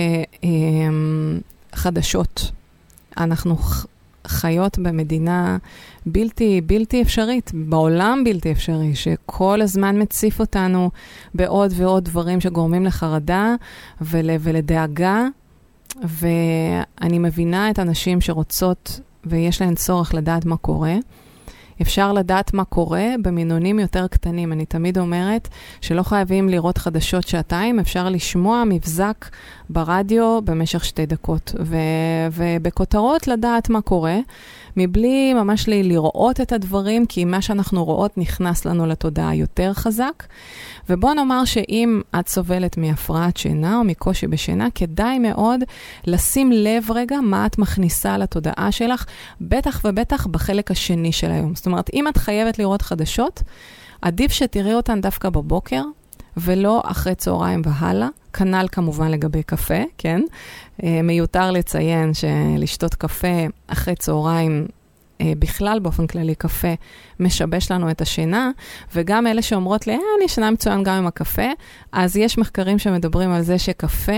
שחדשות, אנחנו חיות במדינה בלתי אפשרית, בעולם בלתי אפשרי, שכל הזמן מציף אותנו בעוד ועוד דברים שגורמים לחרדה ולדאגה, ואני מבינה את אנשים שרוצות ויש להן צורך לדעת מה קורה. אפשר לדעת מה קורה במינונים יותר קטנים. אני תמיד אומרת שלא חייבים לראות חדשות 2 שעתיים, אפשר לשמוע מבזק ברדיו במשך 2 דקות. ובכותרות לדעת מה קורה, מבלי ממש לראות את הדברים, כי מה שאנחנו רואות נכנס לנו לתודעה יותר חזק. ובוא נאמר שאם את סובלת מהפרעת שינה או מקושי בשינה, כדאי מאוד לשים לב רגע מה את מכניסה לתודעה שלך, בטח ובטח בחלק השני של היום. זאת אומרת, אם את חייבת לראות חדשות, עדיף שתראי אותן דווקא בבוקר, ולא אחרי צהריים והלאה. כנ"ל כמובן לגבי קפה, כן? מיותר לציין שלשתות קפה אחרי צהריים, בכלל באופן כללי קפה משבש לנו את השינה, וגם אלה שאומרות לי, אני ישנה מצוין גם עם הקפה, אז יש מחקרים שמדברים על זה שקפה,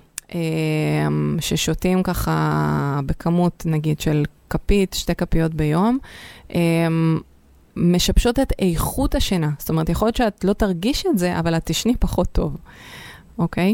ששותים ככה בכמות נגיד של כפית, 2 כפיות ביום, משבשות את איכות השינה. זאת אומרת, יכול להיות שאת לא תרגיש את זה, אבל את תשני פחות טוב. אוקיי?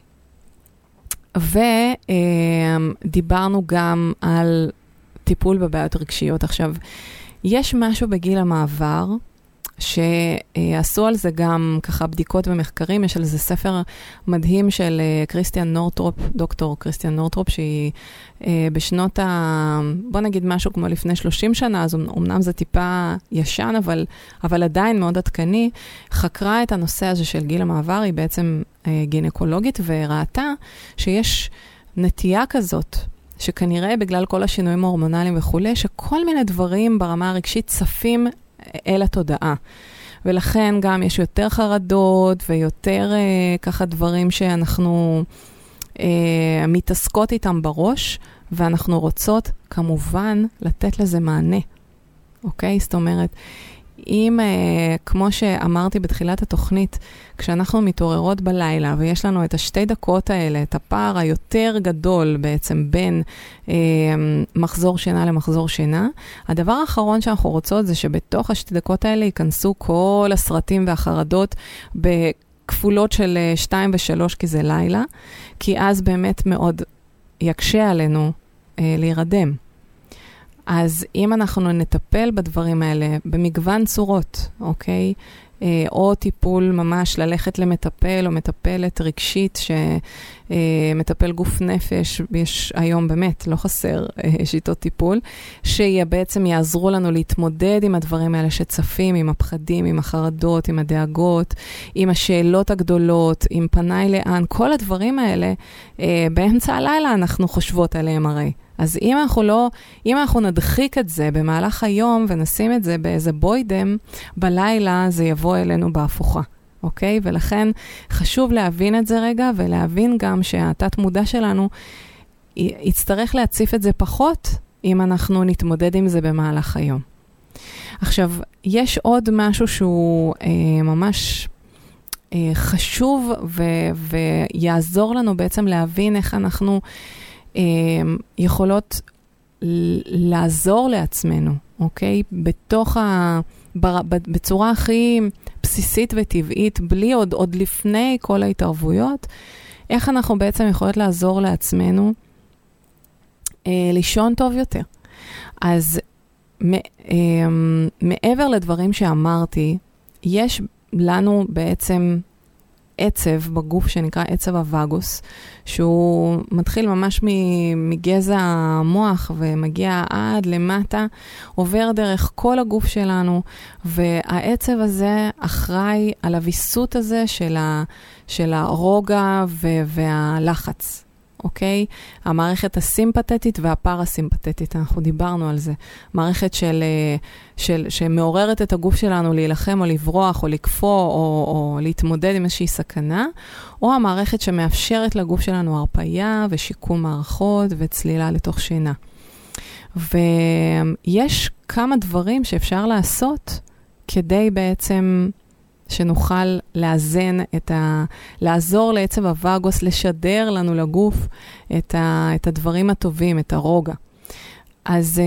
ודיברנו גם על טיפול בבעיות רגשיות. עכשיו, יש משהו בגיל המעבר שעשו על זה גם ככה בדיקות ומחקרים. יש על זה ספר מדהים של קריסטיאן נורטרופ, דוקטור קריסטיאן נורטרופ, שהיא בשנות בוא נגיד משהו כמו לפני 30 שנה, אז אמנם זה טיפה ישן, אבל עדיין מאוד עדכני, חקרה את הנושא הזה של גיל המעבר. היא בעצם גינקולוגית, וראתה שיש נטייה כזאת, שכנראה בגלל כל השינויים ההורמונליים וכו', שכל מיני דברים ברמה הרגשית צפים אל התודעה. ולכן גם יש יותר חרדות ויותר ככה דברים שאנחנו מתעסקות איתם בראש, ואנחנו רוצות כמובן לתת לזה מענה. אוקיי? זאת אומרת, אם, כמו שאמרתי בתחילת התוכנית, כשאנחנו מתעוררות בלילה, ויש לנו את השתי דקות האלה, את הפער היותר גדול בעצם בין מחזור שינה למחזור שינה, הדבר האחרון שאנחנו רוצות זה שבתוך השתי דקות האלה ייכנסו כל הסרטים והחרדות בכפולות של 2 ו-3, כי זה לילה, כי אז באמת מאוד יקשה עלינו להירדם. אז אם אנחנו נטפל בדברים האלה במגוון צורות, אוקיי? או טיפול ממש ללכת למטפל או מטפלת רגשית שמטפל גוף נפש, יש היום באמת, לא חסר שיטות טיפול, שבעצם יעזרו לנו להתמודד עם הדברים האלה שצפים, עם הפחדים, עם החרדות, עם הדאגות, עם השאלות הגדולות, עם פניי לאן, כל הדברים האלה, באמצע הלילה אנחנו חושבות עליהם הרי. אז אם אנחנו נדחיק את זה במהלך היום ונשים את זה באיזה בוידם, בלילה זה יבוא אלינו בהפוכה, אוקיי? ולכן חשוב להבין את זה רגע, ולהבין גם שהתת מודע שלנו יצטרך להציף את זה פחות, אם אנחנו נתמודד עם זה במהלך היום. עכשיו, יש עוד משהו שהוא ממש חשוב ויעזור לנו בעצם להבין איך אנחנו יכולות לעזור לעצמנו, אוקיי? בצורה הכי בסיסית וטבעית, בלי עוד לפני כל ההתערבויות, איך אנחנו בעצם יכולות לעזור לעצמנו לישון טוב יותר. אז מעבר לדברים שאמרתי, יש לנו בעצם עצב בגוף שנקרא עצב הווגוס, שהוא מתחיל ממש מגזע המוח ומגיע עד למטה, עובר דרך כל הגוף שלנו, והעצב הזה אחראי על הוויסות הזה של הרוגע והלחץ. אוקיי? המערכת הסימפתטית והפרסימפתטית, אנחנו דיברנו על זה. מערכת שמעוררת את הגוף שלנו להילחם או לברוח או לקפוא או להתמודד עם איזושהי סכנה, או המערכת שמאפשרת לגוף שלנו הרפאיה ושיקום מערכות וצלילה לתוך שינה. ויש כמה דברים שאפשר לעשות כדי בעצם שנוכל לאזן לעזור לעצב הווגוס, לשדר לנו לגוף את הדברים הטובים, את הרוגע. אז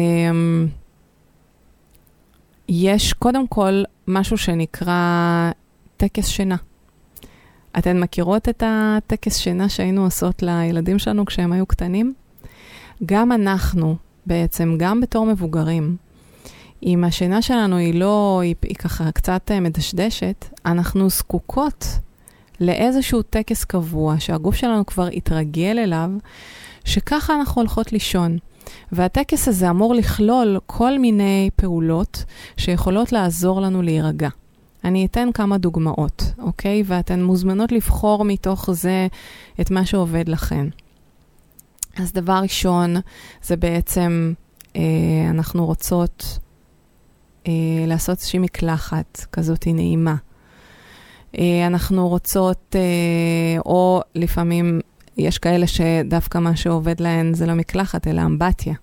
יש קודם כל משהו שנקרא טקס שינה. אתן מכירות את הטקס שינה שהיינו עושות לילדים שלנו כשהם היו קטנים? גם אנחנו בעצם, גם בתור מבוגרים, אם השינה שלנו היא ככה קצת מדשדשת, אנחנו זקוקות לאיזשהו טקס קבוע, שהגוף שלנו כבר יתרגל אליו, שככה אנחנו הולכות לישון. והטקס הזה אמור לכלול כל מיני פעולות שיכולות לעזור לנו להירגע. אני אתן כמה דוגמאות, אוקיי? ואתן מוזמנות לבחור מתוך זה את מה שעובד לכן. אז דבר ראשון, זה בעצם אנחנו רוצות לעשות איזושהי מקלחת כזאת נעימה. אנחנו רוצות, או לפעמים יש כאלה שדווקא מה שעובד להן זה לא מקלחת, אלא אמבטיה.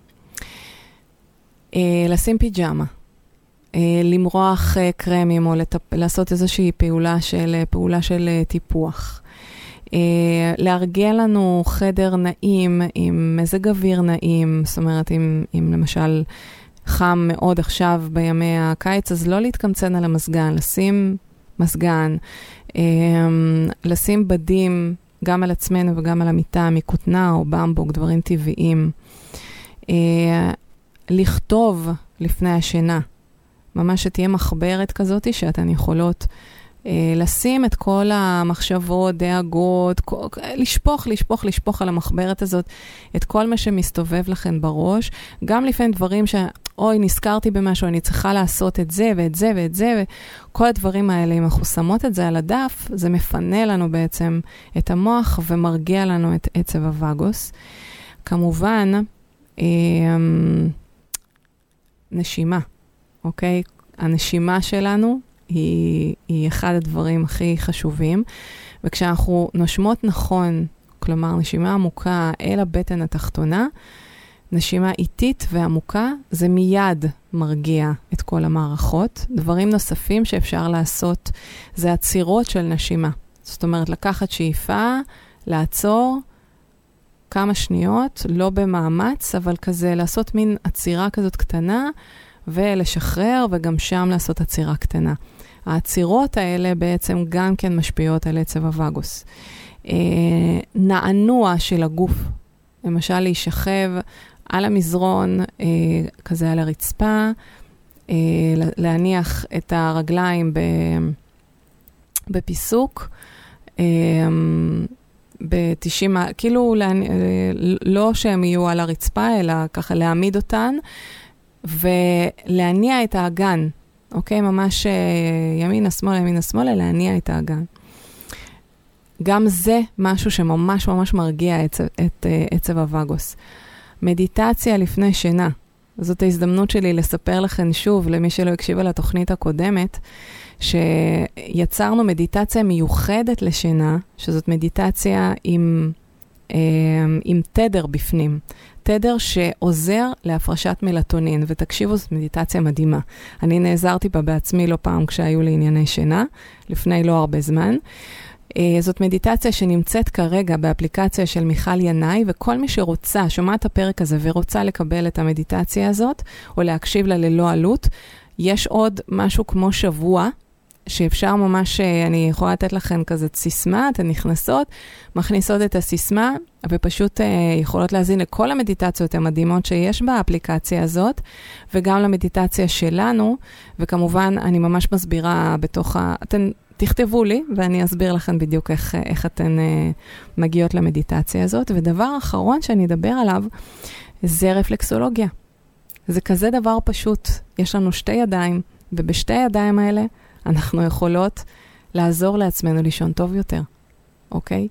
לשים פיג'מה. למרוח קרמים, או לעשות איזושהי פעולה של טיפוח. להרגיע לנו חדר נעים עם מזג אוויר נעים, זאת אומרת, אם למשל חם מאוד עכשיו בימי הקיץ, אז לא להתקמצן על המסגן, לשים מסגן, לשים בדים גם על עצמנו וגם על המיטה, מכותנה או במבוק, דברים טבעיים. לכתוב לפני השינה, ממש שתהיה מחברת כזאת, שאתן יכולות לשים את כל המחשבות, דאגות, לשפוך על המחברת הזאת, את כל מה שמסתובב לכן בראש, גם לפעמים דברים אוי, נזכרתי במשהו, אני צריכה לעשות את זה ואת זה ואת זה, וכל הדברים האלה, אם אנחנו שמות את זה על הדף, זה מפנה לנו בעצם את המוח ומרגיע לנו את עצב הווגוס. כמובן, נשימה, אוקיי? הנשימה שלנו היא אחד הדברים הכי חשובים, וכשאנחנו נושמות נכון, כלומר נשימה עמוקה אל הבטן התחתונה, נשימה איטית ועמוקה, זה מיד מרגיע את כל המערכות. דברים נוספים שאפשר לעשות, זה עצירות של נשימה. זאת אומרת, לקחת שאיפה, לעצור כמה שניות, לא במאמץ, אבל כזה לעשות מין עצירה כזאת קטנה, ולשחרר, וגם שם לעשות עצירה קטנה. העצירות האלה בעצם גם כן משפיעות על עצב הווגוס. נענוע של הגוף, למשל להישכב על המזרון, כזה על הרצפה, להניח את הרגליים בפיסוק, ב-90, כאילו לא שהם יהיו על הרצפה, אלא ככה להעמיד אותן, ולהניע את האגן, אוקיי? ממש ימינה, שמאלה, להניע את האגן. גם זה משהו שממש ממש מרגיע את עצב הווגוס. מדיטציה לפני שינה. זאת ההזדמנות שלי לספר לכם שוב, למי שלא הקשיב על התוכנית הקודמת, שיצרנו מדיטציה מיוחדת לשינה, שזאת מדיטציה עם תדר בפנים. תדר שעוזר להפרשת מלטונין, ותקשיבו, זאת מדיטציה מדהימה. אני נעזרתי בה בעצמי לא פעם כשהיו לי ענייני שינה, לפני לא הרבה זמן. זאת מדיטציה שנמצאת כרגע באפליקציה של מיכל ינאי, וכל מי שרוצה, שומע את הפרק הזה ורוצה לקבל את המדיטציה הזאת, או להקשיב לה ללא עלות, יש עוד משהו כמו שבוע, שאפשר ממש, אני יכולה לתת לכם כזה סיסמה, אתן נכנסות, מכניסות את הסיסמה, ופשוט יכולות להזין לכל המדיטציות המדהימות שיש באפליקציה הזאת, וגם למדיטציה שלנו, וכמובן אני ממש מסבירה בתוך אתן תכתבו לי, ואני אסביר לכם בדיוק איך אתן מגיעות למדיטציה הזאת. ודבר אחרון שאני אדבר עליו, זה רפלקסולוגיה. זה כזה דבר פשוט. יש לנו 2 ידיים, ובשתי הידיים האלה אנחנו יכולות לעזור לעצמנו לישון טוב יותר. אוקיי?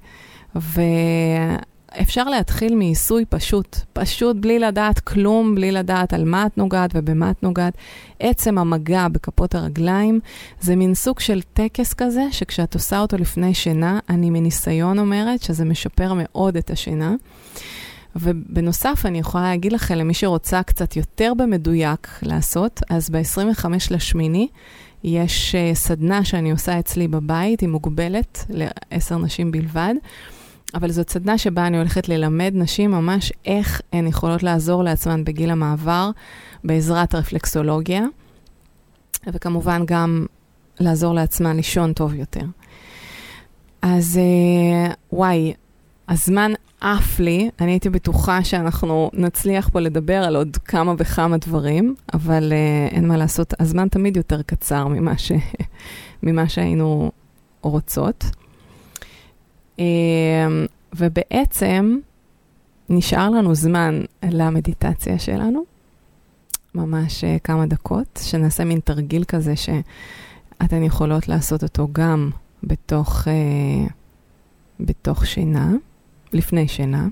ואפשר להתחיל מעיסוי פשוט בלי לדעת כלום, בלי לדעת על מה את נוגעת ובמה את נוגעת. עצם המגע בכפות הרגליים, זה מין סוג של טקס כזה, שכשאת עושה אותו לפני שינה, אני מניסיון אומרת שזה משפר מאוד את השינה. ובנוסף, אני יכולה להגיד לכם, למי שרוצה קצת יותר במדויק לעשות, אז ב-25/8 יש סדנה שאני עושה אצלי בבית, היא מוגבלת ל10 נשים בלבד, אבל זאת סדנה שבה אני הולכת ללמד נשים ממש איך הן יכולות לעזור לעצמן בגיל המעבר, בעזרת הרפלקסולוגיה, וכמובן גם לעזור לעצמן לישון טוב יותר. אז וואי, הזמן עף לי, אני הייתי בטוחה שאנחנו נצליח פה לדבר על עוד כמה וכמה דברים, אבל אין מה לעשות, הזמן תמיד יותר קצר ממה שהיינו רוצות. ובעצם נשאר לנו זמן למדיטציה שלנו, ממש כמה דקות, שנעשה מין תרגיל כזה שאתן יכולות לעשות אותו גם בתוך שינה, לפני שינה.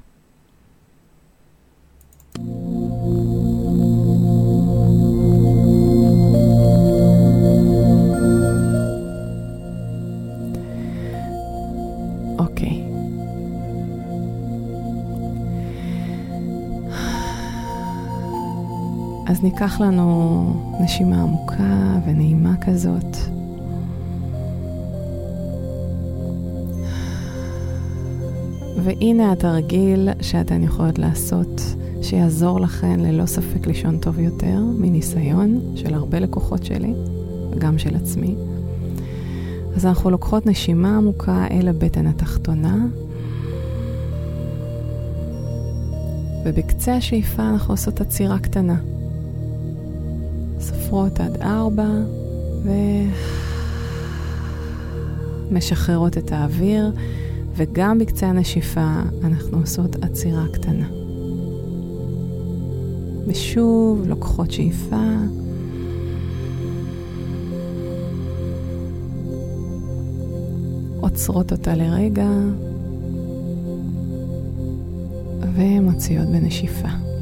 אוקיי. אז ניקח לנו נשימה עמוקה ונעימה כזאת. והנה התרגיל שאתן יכולות לעשות, שיעזור לכן ללא ספק לישון טוב יותר, מניסיון של הרבה לקוחות שלי, וגם של עצמי. אז אנחנו לוקחות נשימה עמוקה אל הבטן התחתונה, ובקצה השאיפה אנחנו עושות עצירה קטנה. סופרות סופרות עד 4 ומשחררות את האוויר, וגם בקצה הנשיפה אנחנו עושות עצירה קטנה. ושוב לוקחות שאיפה, עוצרות אותה לרגע ומוציאות בנשיפה.